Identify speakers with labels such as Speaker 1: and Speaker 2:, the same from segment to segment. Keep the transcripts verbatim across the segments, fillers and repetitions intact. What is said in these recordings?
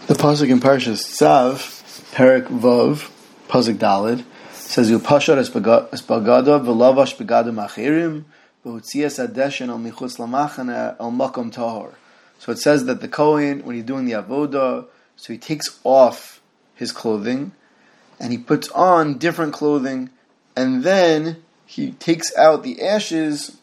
Speaker 1: The pasuk in Parshas Tzav, Perek Vav, pasuk Daled, says Upashar es bagadav v'lavash begadim achirim v'hutzias adeshen al michutz lamachane al makom tahor. So it says that the Kohen, when he's doing the avoda, so he takes off his clothing and he puts on different clothing, and then he takes out the ashes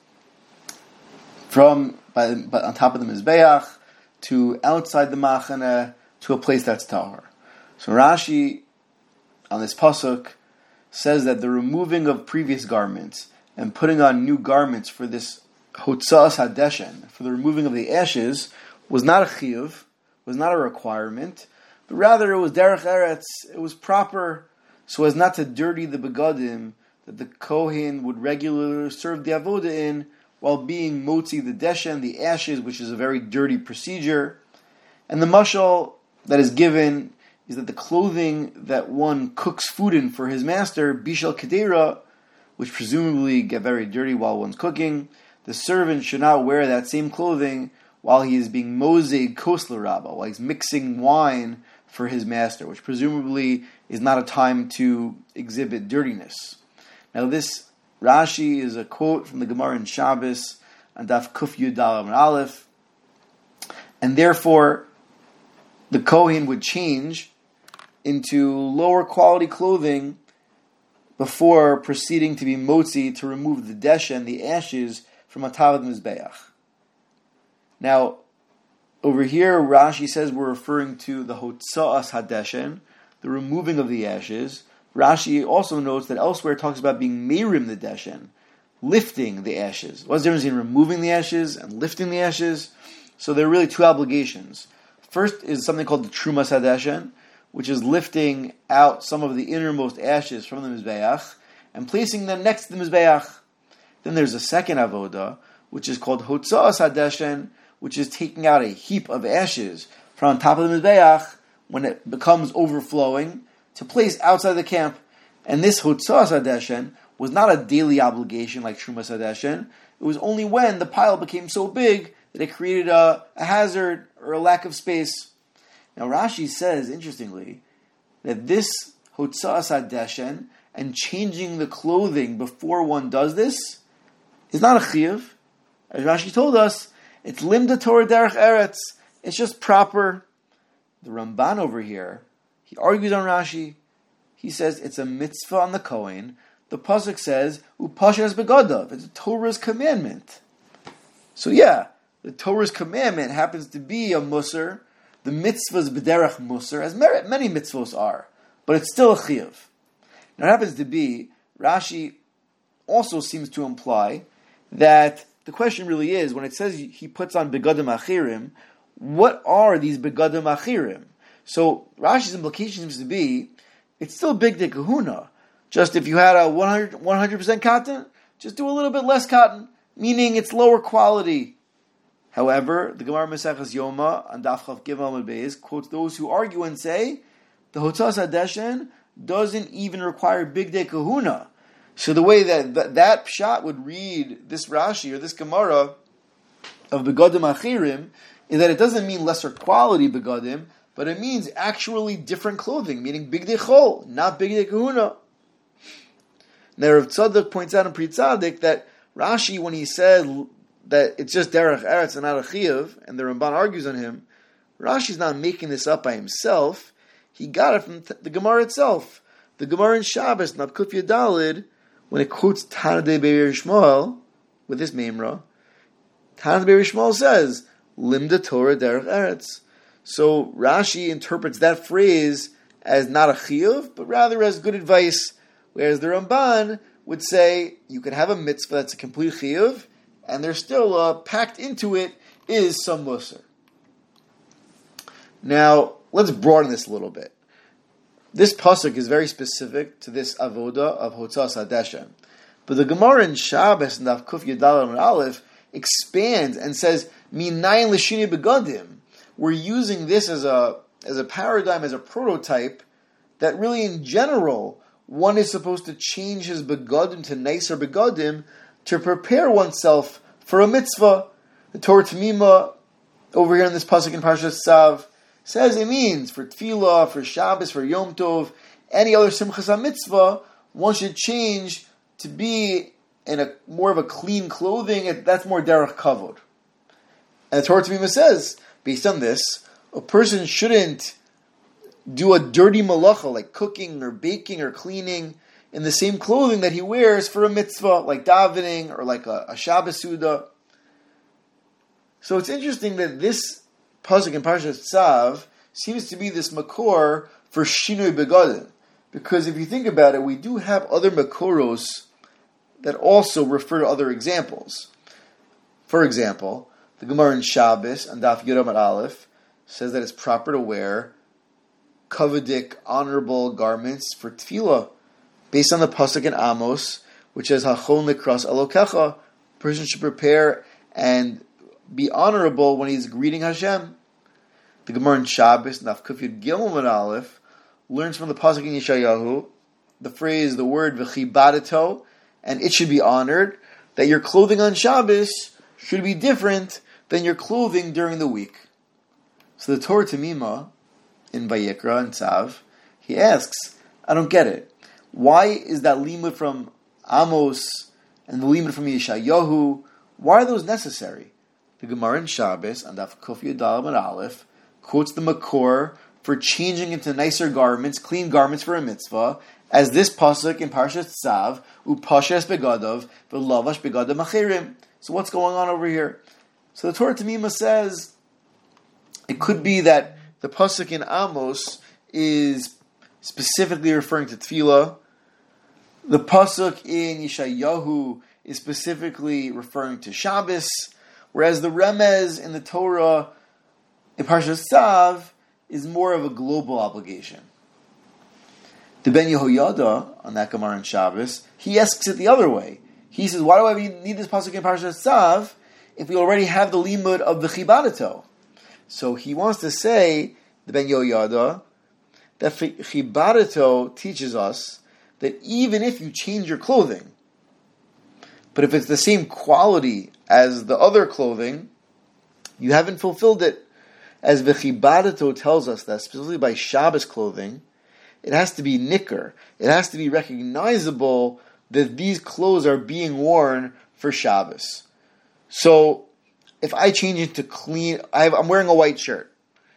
Speaker 1: from by, by on top of the mizbeach to outside the machane, to a place that's tahor. So Rashi, on this pasuk, says that the removing of previous garments and putting on new garments for this hotzas hadeshen, for the removing of the ashes, was not a chiyuv, was not a requirement, but rather it was derech eretz, it was proper, so as not to dirty the begadim that the kohen would regularly serve the avoda in, while being motzi the deshen, the ashes, which is a very dirty procedure. And the mashal that is given is that the clothing that one cooks food in for his master, bishal kedera, which presumably get very dirty while one's cooking, the servant should not wear that same clothing while he is being moseg kosler rabba, while he's mixing wine for his master, which presumably is not a time to exhibit dirtiness. Now this Rashi is a quote from the Gemara in Shabbos on Daf Kuf Yud Daled Amud Aleph, and therefore the Kohen would change into lower quality clothing before proceeding to be motzi to remove the deshen, the ashes, from atavad mizbeach. Now, over here, Rashi says we're referring to the hotza'as hadeshen, the removing of the ashes. Rashi also notes that elsewhere it talks about being meirim the deshen, lifting the ashes. What's the difference between removing the ashes and lifting the ashes? So there are really two obligations. First is something called the Trumas Hadeshen, which is lifting out some of the innermost ashes from the Mizbeach and placing them next to the Mizbeach. Then there's a second avoda, which is called Hotza'as Hadeshen, which is taking out a heap of ashes from on top of the Mizbeach when it becomes overflowing to place outside the camp. And this Hotza'as Hadeshen was not a daily obligation like Trumas Hadeshen. It was only when the pile became so big that it created a, a hazard or a lack of space. Now Rashi says, interestingly, that this Hotza'as Hadeshen and changing the clothing before one does this is not a chiyuv. As Rashi told us, it's limda Torah derech eretz. It's just proper. The Ramban over here, he argues on Rashi. He says it's a mitzvah on the Kohen. The pasuk says, upashas begadav. It's a Torah's commandment. So yeah, the Torah's commandment happens to be a musar. The mitzvah's b'derech musar, as many mitzvahs are, but it's still a chiyuv. Now it happens to be, Rashi also seems to imply that the question really is, when it says he puts on begadim achirim, what are these begadim achirim? So Rashi's implication seems to be, it's still big de kahuna. Just if you had a one hundred percent cotton, just do a little bit less cotton, meaning it's lower quality. However, the Gemara Maseches Yoma on Daf Chav Gimel Amud Beis quotes those who argue and say the Hotza'as Hadeshen doesn't even require big de kahuna. So the way that that, that pshat would read this Rashi or this Gemara of begadim achirim is that it doesn't mean lesser quality begadim, but it means actually different clothing, meaning big de chol, not big de kahuna. Now Rav Tzadok points out in Pri Tzadik that Rashi, when he said that it's just derech eretz and not a chiyuv, and the Ramban argues on him, Rashi's not making this up by himself. He got it from the Gemara itself. The Gemara in Shabbos, Daf Kuf Yud Daled, when it quotes Tanadei Be'er Shmuel with this memra, Tanadei Be'er Shmuel says, Limda Torah derech eretz. So Rashi interprets that phrase as not a chiyuv, but rather as good advice, whereas the Ramban would say you can have a mitzvah that's a complete chiyuv, and there's still uh, packed into it is some musar. Now, let's broaden this a little bit. This pasuk is very specific to this avoda of Hotza'as Hadeshen. But the Gemara in Shabbos and Daf Kuf Yud Daled Amud Aleph expands and says, Minayin l'shini begadim. We're using this as a as a paradigm, as a prototype, that really in general, one is supposed to change his begadim to nicer begadim to prepare oneself for a mitzvah. The Torah Tamima over here in this pasuk in Parshas Tzav says it means for Tefillah, for Shabbos, for Yom Tov, any other Simchas HaMitzvah, one should change to be in a more of a clean clothing. That's more derech kavod. And the Torah Tamima says, based on this, a person shouldn't do a dirty malacha like cooking or baking or cleaning in the same clothing that he wears for a mitzvah, like davening or like a, a Shabbos Suda. So it's interesting that this pasuk in Parashat Tzav seems to be this makor for shinui begadim, because if you think about it, we do have other makoros that also refer to other examples. For example, the Gemara in Shabbos and Daf Yud Amud Aleph says that it's proper to wear kavadik, honorable garments for tefillah, based on the pasuk in Amos, which says Hachon likras Elokecha. A person should prepare and be honorable when he's greeting Hashem. The Gemara in Shabbos, Daf Kuf Yud Gimel Amud Aleph, learns from the pasuk in Yeshayahu the phrase, the word v'chibadato, and it should be honored, that your clothing on Shabbos should be different than your clothing during the week. So the Torah Tamima in Vayikra and Tzav, he asks, I don't get it. Why is that limud from Amos and the limud from Yeshayahu, why are those necessary? The Gemara in Shabbos and Daf Kuf Yud Amud Aleph quotes the makor for changing into nicer garments, clean garments for a mitzvah, as this pasuk in Parashat Tzav, upashes begadav v'lavash begadav machirim. So what's going on over here? So the Torah Tamima says it could be that the pasuk in Amos is specifically referring to tefillah. The pasuk in Yeshayahu is specifically referring to Shabbos, whereas the remez in the Torah in Parashat Tzav is more of a global obligation. The Ben Yehoyada, on that Gemara in Shabbos, he asks it the other way. He says, why do I need this pasuk in Parashat Tzav if we already have the limud of the Chibadato? So he wants to say, the Ben Yehoyada, that Chibadato teaches us that even if you change your clothing, but if it's the same quality as the other clothing, you haven't fulfilled it. As V'chibadato tells us that specifically by Shabbos clothing, it has to be nicker. It has to be recognizable that these clothes are being worn for Shabbos. So, if I change it to clean, I have, I'm wearing a white shirt,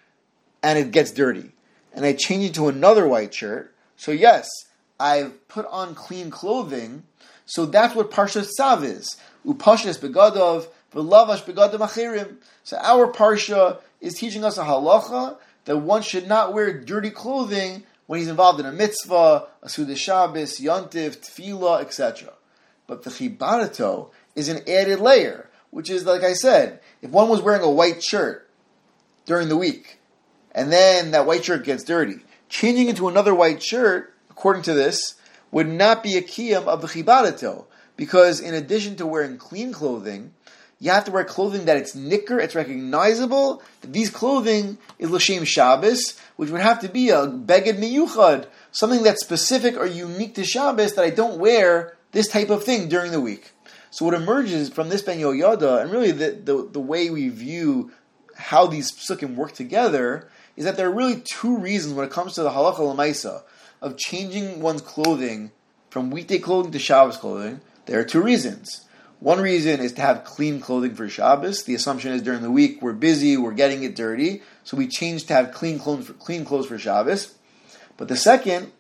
Speaker 1: and it gets dirty, and I change it to another white shirt, so yes, I've put on clean clothing, so that's what Parshat Tzav is. Upashes begadov, v'lavash begadov achirim. So our Parsha is teaching us a halacha that one should not wear dirty clothing when he's involved in a mitzvah, a Suda Shabbos, Yontif, Tefillah, et cetera. But the Chibadato is an added layer, which is, like I said, if one was wearing a white shirt during the week, and then that white shirt gets dirty, changing into another white shirt, according to this, would not be a kiyam of the Chibadato, because in addition to wearing clean clothing, you have to wear clothing that it's nicker, it's recognizable, that these clothing is L'Shem Shabbos, which would have to be a beged miyuchad, something that's specific or unique to Shabbos that I don't wear this type of thing during the week. So what emerges from this Ben Yehoyada, and really the, the, the way we view how these psukim work together, is that there are really two reasons when it comes to the halacha l'maisa of changing one's clothing from weekday clothing to Shabbos clothing. There are two reasons. One reason is to have clean clothing for Shabbos. The assumption is during the week we're busy, we're getting it dirty, so we change to have clean clothes for, clean clothes for Shabbos. But the second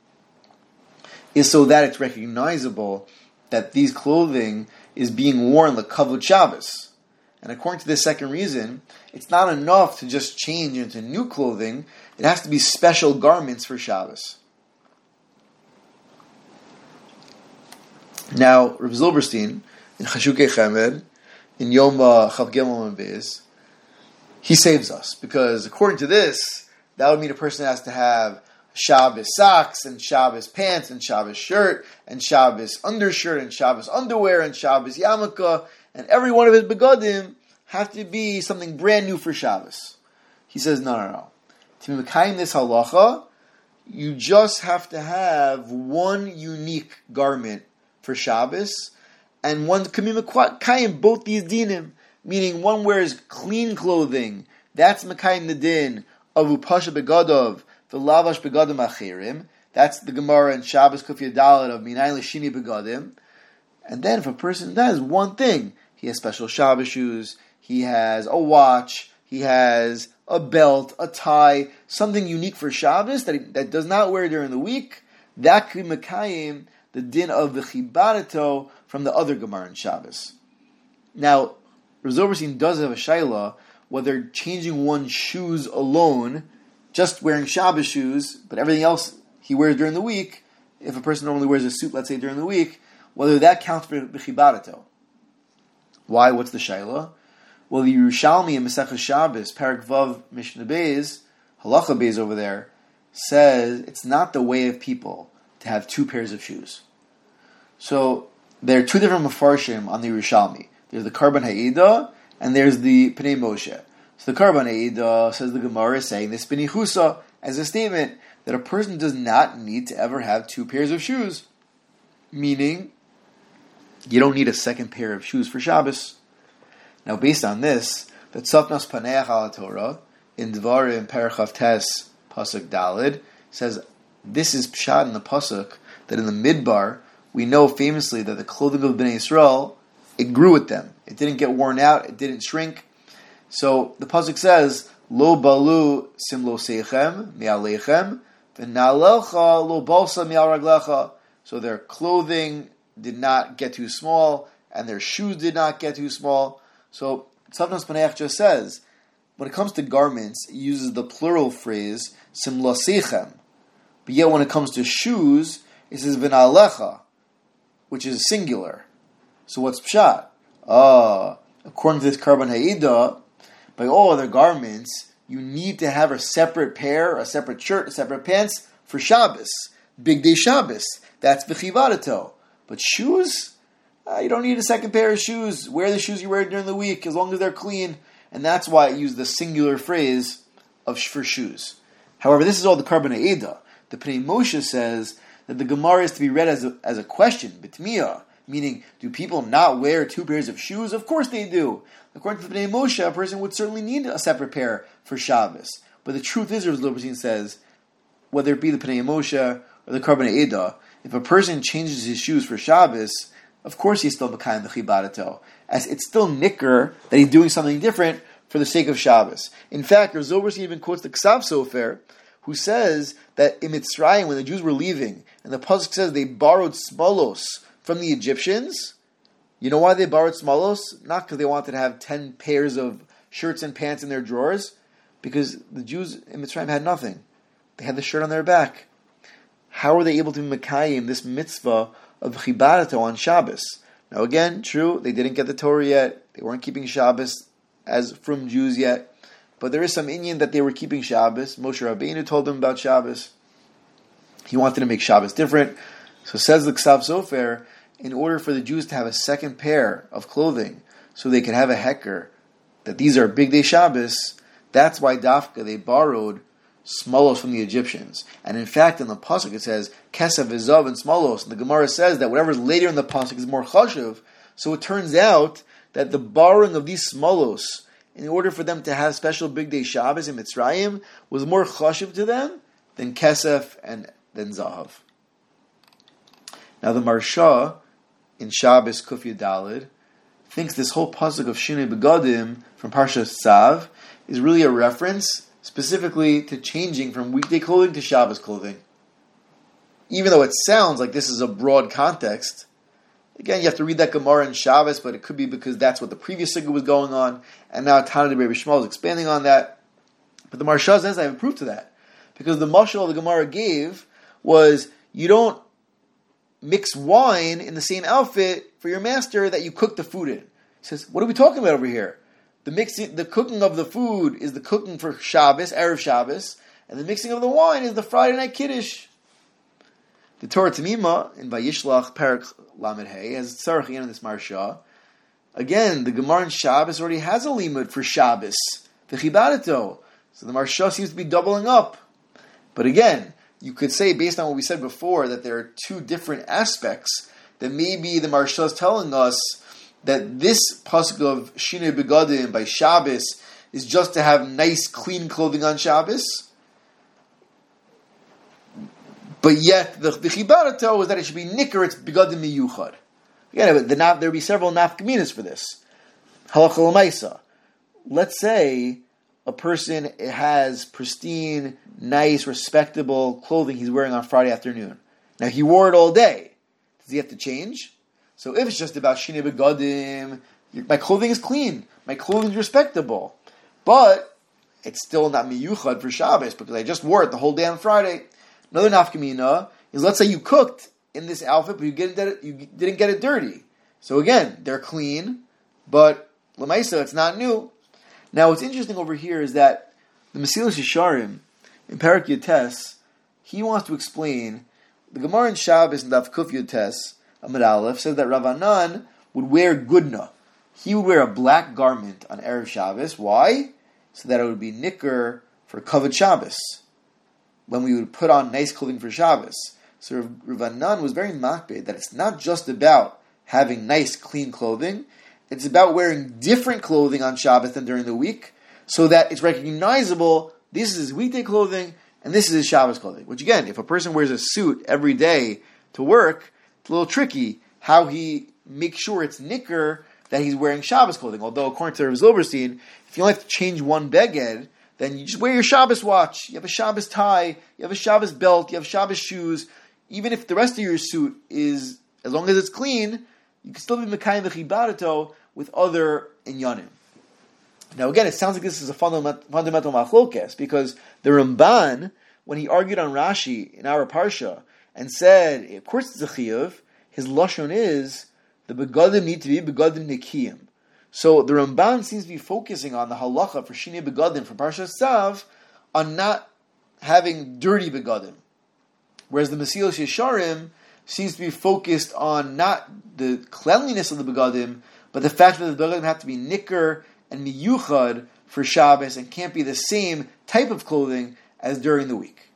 Speaker 1: is so that it's recognizable that these clothing is being worn like kavod Shabbos. And according to this second reason, it's not enough to just change into new clothing. It has to be special garments for Shabbos. Now, Rav Zilberstein, in Chashukei Chemed, in Yom Chav Gimel and Bez, he saves us, because according to this, that would mean a person has to have Shabbos socks, and Shabbos pants, and Shabbos shirt, and Shabbos undershirt, and Shabbos underwear, and Shabbos yarmulke, and every one of his begadim have to be something brand new for Shabbos. He says, no, no, no. To mekayim this halacha, you just have to have one unique garment for Shabbos, and one kamim both these dinim, meaning one wears clean clothing, that's mekayim the din Avu Pasha Begadov, the Lavash Begadim Achirim. That's the Gemara in Shabbos Kufya Dalet of Minay Lashini Begadim. And then if a person does one thing, he has special Shabbos shoes, he has a watch, he has a belt, a tie, something unique for Shabbos that he, that does not wear during the week, that could Mekayim the din of the Chibarato from the other Gemara in Shabbos. Now, Rav Zilberstein does have a shayla whether changing one's shoes alone, just wearing Shabbos shoes, but everything else he wears during the week, if a person normally wears a suit, let's say during the week, whether that counts for B'chibarato. Why? What's the shayla? Well, the Yerushalmi in Masechah Shabbos, Parak Vav Mishnah Beis, Halacha Beis over there, says it's not the way of people to have two pairs of shoes. So there are two different Mefarshim on the Yerushalmi. There's the Karban Ha'ida, and there's the Pnei Moshe. So the Karban Ha'ida, says the Gemara, is saying this B'nichusa as a statement that a person does not need to ever have two pairs of shoes. Meaning, you don't need a second pair of shoes for Shabbos. Now, based on this, the Tzafnas Paneach al Torah in Dvarim Perchav Tes Pasuk Dalid says this is pshat in the pasuk that in the Midbar we know famously that the clothing of Bnei Yisrael, it grew with them. It didn't get worn out. It didn't shrink. So the pasuk says Lo balu simlo seichem mi'alechem v'na'alecha lo balsa mi'al raglecha. So their clothing did not get too small and their shoes did not get too small. So Tzafnas Paneach just says, when it comes to garments, it uses the plural phrase, simlasechem. But yet when it comes to shoes, it says v'na'alecha, which is singular. So what's pshat? Ah, according to this Karban Ha'ida, by all other garments, you need to have a separate pair, a separate shirt, a separate pants for Shabbos. Big day Shabbos. That's v'chivadato. But shoes? Uh, you don't need a second pair of shoes. Wear the shoes you wear during the week, as long as they're clean. And that's why I use the singular phrase of for shoes. However, this is all the Karban Ha'ida. The Pnei Moshe says that the Gemara is to be read as a, as a question, bitmiyah, meaning, do people not wear two pairs of shoes? Of course they do. According to the Pnei Moshe, a person would certainly need a separate pair for Shabbos. But the truth is, Rav Zilberstein says, whether it be the Pnei Moshe or the Karban Ha'ida, if a person changes his shoes for Shabbos, of course he's still Mekayim the Chibarato, as it's still nicker that he's doing something different for the sake of Shabbos. In fact, Rav Zilberstein even quotes the Ksav Sofer, who says that in Mitzrayim, when the Jews were leaving, and the pasuk says they borrowed smolos from the Egyptians. You know why they borrowed smolos? Not because they wanted to have ten pairs of shirts and pants in their drawers, because the Jews in Mitzrayim had nothing. They had the shirt on their back. How were they able to mekayim this mitzvah of chibarato on Shabbos? Now again, true, they didn't get the Torah yet. They weren't keeping Shabbos as from Jews yet. But there is some inyan that they were keeping Shabbos. Moshe Rabbeinu told them about Shabbos. He wanted to make Shabbos different. So says the Ksav Sofer, in order for the Jews to have a second pair of clothing, so they could have a heker, that these are big day Shabbos, that's why Dafka, they borrowed smolos from the Egyptians. And in fact, in the pasuk it says, Kesef, Vizav, and smolos. And the Gemara says that whatever's later in the pasuk is more chashuv. So it turns out that the borrowing of these smolos, in order for them to have special big day Shabbos in Mitzrayim, was more chashuv to them than Kesef and than Zahav. Now the Marsha in Shabbos Kuf Yudalid thinks this whole pasuk of Shinei Begadim from Parshas Tzav is really a reference specifically to changing from weekday clothing to Shabbos clothing. Even though it sounds like this is a broad context, again, you have to read that Gemara in Shabbos, but it could be because that's what the previous Sugya was going on, and now Tana de Rebbe Shmuel is expanding on that. But the Marsha says I have proof to that, because the mashal the Gemara gave was, you don't mix wine in the same outfit for your master that you cook the food in. He says, what are we talking about over here? The mixing, the cooking of the food is the cooking for Shabbos, Erev Shabbos, and the mixing of the wine is the Friday night Kiddush. The Torah Tamima in Vayishlach Parak Lamed Hey has tzarach in this Marsha. Again, the Gemara in Shabbos already has a limud for Shabbos, the Chibadato. So the Marsha seems to be doubling up. But again, you could say, based on what we said before, that there are two different aspects, that maybe the Marsha is telling us that this pasuk of Shinei Begadim by Shabbos is just to have nice, clean clothing on Shabbos. But yet, the, the Chibarato is that it should be nicker, it's begadim miyuchad. Again, the, there will be several nafkaminas for this. Halacha l'maisa. Let's say a person has pristine, nice, respectable clothing he's wearing on Friday afternoon. Now, he wore it all day. Does he have to change? So if it's just about shinei begadim, my clothing is clean, my clothing is respectable, but it's still not miyuchad for Shabbos because I just wore it the whole day on Friday. Another nafkamina is, let's say you cooked in this outfit, but you didn't get it, you didn't get it dirty. So again, they're clean, but l'maisa, it's not new. Now, what's interesting over here is that the Mesilas Yesharim in Perek Yotes, he wants to explain the Gemara in Shabbos and Daf Kuf Yotes Amud Aleph says that Rav Anan would wear gudna. He would wear a black garment on Erev Shabbos. Why? So that it would be nicker for Kavod Shabbos, when we would put on nice clothing for Shabbos. So Rav Anan was very makbid that it's not just about having nice, clean clothing. It's about wearing different clothing on Shabbos than during the week, so that it's recognizable, this is his weekday clothing, and this is his Shabbos clothing. Which again, if a person wears a suit every day to work, it's a little tricky how he makes sure it's nicker that he's wearing Shabbos clothing. Although, according to Rav Zilberstein, if you only have to change one beged, then you just wear your Shabbos watch, you have a Shabbos tie, you have a Shabbos belt, you have Shabbos shoes. Even if the rest of your suit is, as long as it's clean, you can still be Mekayim v'chibarato with other inyanim. Now again, it sounds like this is a fundamental, fundamental machlokes, because the Ramban, when he argued on Rashi in our Parsha, and said, of course it's a chiyuv, his lashon is, the begadim need to be begadim nikiyim. So the Ramban seems to be focusing on the halacha for shinei begadim from Parsha Tzav, on not having dirty begadim. Whereas the Mesilas Yesharim seems to be focused on not the cleanliness of the begadim, but the fact that the begadim have to be nicker and miyuchad for Shabbos and can't be the same type of clothing as during the week.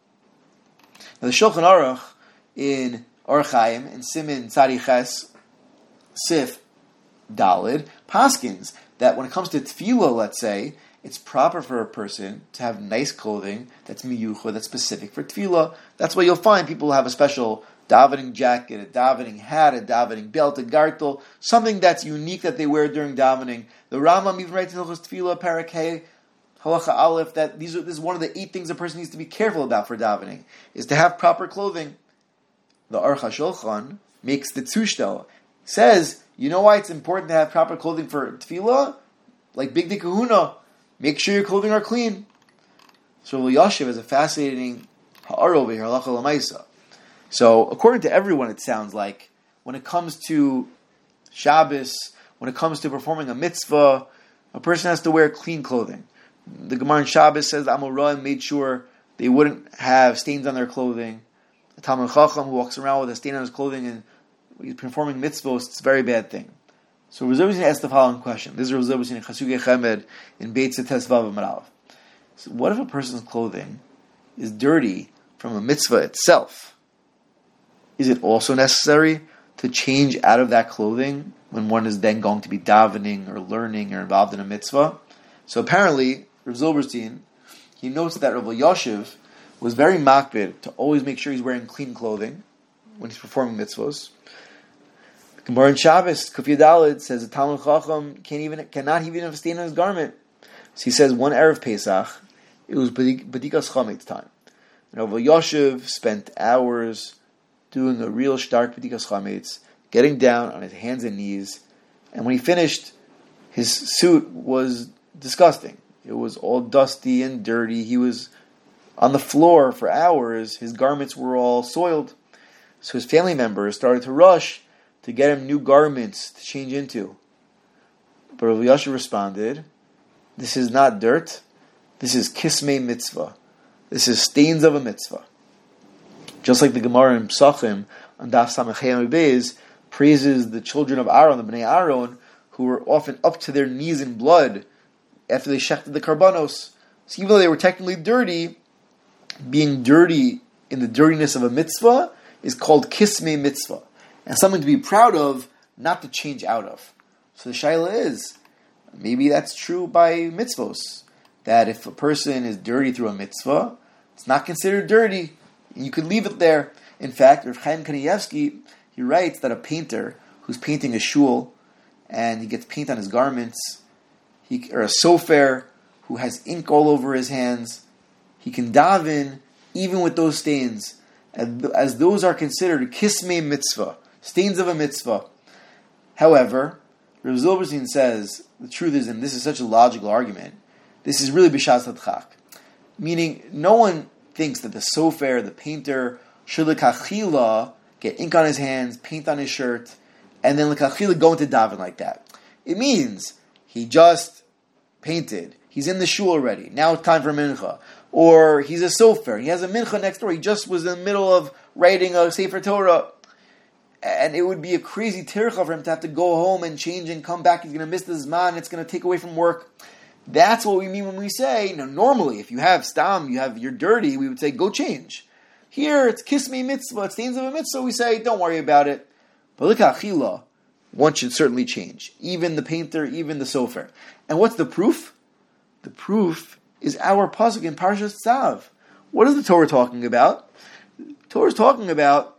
Speaker 1: Now the Shulchan Aruch in Orach Chaim in Siman Tzadi Ches Sif Dalid paskins that when it comes to tefillah, let's say, it's proper for a person to have nice clothing that's miyuchad, that's specific for tefillah. That's why you'll find people have a special davening jacket, a davening hat, a davening belt, a gartel, something that's unique that they wear during davening. The Rambam even writes in Hilchos Tefillah, Perek Hey, Halacha Aleph, that these are, this is one of the eight things a person needs to be careful about for davening, is to have proper clothing. The Aruch HaShulchan makes the Tzushtel, says, you know why it's important to have proper clothing for tefillah? Like Big Day Kahuna, make sure your clothing are clean. So Yashiv is a fascinating ha'ar over here, halacha l'maisa. So according to everyone, it sounds like when it comes to Shabbos, when it comes to performing a mitzvah, a person has to wear clean clothing. The Gemara in Shabbos says the Amoraim made sure they wouldn't have stains on their clothing. The Talmud Chacham who walks around with a stain on his clothing and he's performing mitzvahs, it's a very bad thing. So Rav Zilberstein asked the following question. This is Rav Zilberstein in Chasugei Chemed in Beit Tes Vav Amud Aleph. So what if a person's clothing is dirty from a mitzvah itself? Is it also necessary to change out of that clothing when one is then going to be davening or learning or involved in a mitzvah? So apparently, Rav Zilberstein, he notes that Rav Yashiv was very makbid to always make sure he's wearing clean clothing when he's performing mitzvahs. Gemara in Shabbos, Kuf Yadalid, says the Talmud Chacham can't even, cannot even have a stain on his garment. So he says one Erev Pesach, it was B'dikas Chametz time. And Rav Yashiv spent hours doing a real stark B'dikas Chametz, getting down on his hands and knees, and when he finished, his suit was disgusting. It was all dusty and dirty. He was on the floor for hours. His garments were all soiled. So his family members started to rush to get him new garments to change into. But Rav Yashiv responded, this is not dirt, this is kismei mitzvah. This is stains of a mitzvah. Just like the Gemara in Psachim on Daf Samachay Beis praises the children of Aaron, the Bnei Aaron, who were often up to their knees in blood after they shechted the karbanos. So even though they were technically dirty, being dirty in the dirtiness of a mitzvah is called kismei mitzvah, and something to be proud of, not to change out of. So the shaila is, maybe that's true by mitzvos. that if a person is dirty through a mitzvah, it's not considered dirty. You could leave it there. In fact, Rav Chaim Kanievsky, he writes that a painter who's painting a shul and he gets paint on his garments, he, or a sofer who has ink all over his hands, he can daven even with those stains, as, as those are considered kismei mitzvah, stains of a mitzvah. However, Rav Zilberstein says, the truth is, and this is such a logical argument, this is really b'shas hadchak. Meaning, no one thinks that the sofer, the painter, should l'kachila get ink on his hands, paint on his shirt, and then l'kachila go into daven like that. It means he just painted. He's in the shul already. Now it's time for mincha. Or he's a sofer. He has a mincha next door. He just was in the middle of writing a Sefer Torah. And it would be a crazy tircha for him to have to go home and change and come back. He's going to miss the zman. It's going to take away from work. That's what we mean when we say, you know, normally, if you have stam, you have, you're dirty, we would say, go change. Here, it's kismei mitzvah, it's stains of a mitzvah, we say, don't worry about it. But look at achila, one should certainly change. Even the painter, even the sofer. And what's the proof? The proof is our pasuk in Parshas Tzav. What is the Torah talking about? The Torah is talking about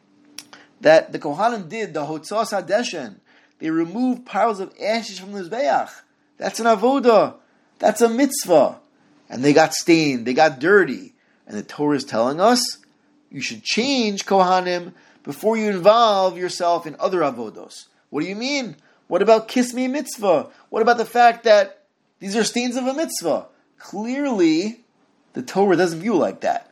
Speaker 1: that the Kohanim did the Hotzos HaDeshen. They removed piles of ashes from the Mizbeach. That's an avodah. That's a mitzvah. And they got stained. They got dirty. And the Torah is telling us you should change Kohanim before you involve yourself in other avodos. What do you mean? What about kismei mitzvah? What about the fact that these are stains of a mitzvah? Clearly, the Torah doesn't view it like that.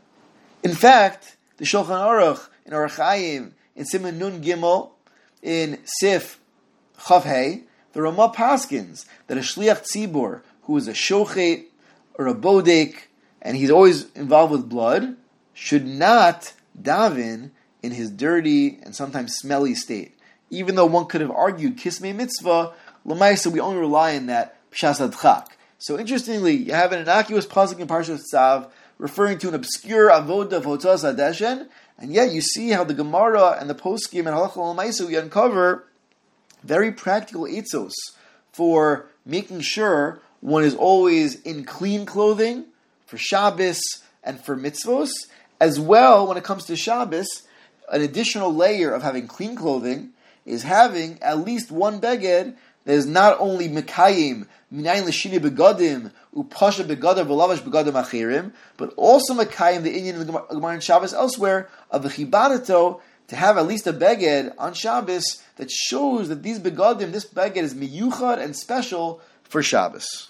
Speaker 1: In fact, the Shulchan Aruch, in Orach Chaim, in Siman Nun Gimel, in Sif Chav Hey, the Ramah paskins that a shliach tzibur who is a shochet or a bodek and he's always involved with blood should not daven in his dirty and sometimes smelly state. Even though one could have argued kismei mitzvah, l'maisa we only rely on that pshas adchak. So interestingly, you have an innocuous pasuk in Parshas Tzav referring to an obscure avodah of Hotzos HaDeshen, and yet you see how the Gemara and the poskim and halacha l'maisa we uncover very practical eitzos for making sure one is always in clean clothing for Shabbos and for mitzvos, as well when it comes to Shabbos, an additional layer of having clean clothing is having at least one beged that is not only mekayim, minayin l'shini begadim, upasha begadim, v'lavash begadim achirim, but also mekayim the Inyan in the Gemara and Shabbos elsewhere of the chibadato, to have at least a beged on Shabbos that shows that these begadim, this beged is miyuchad and special for Shabbos.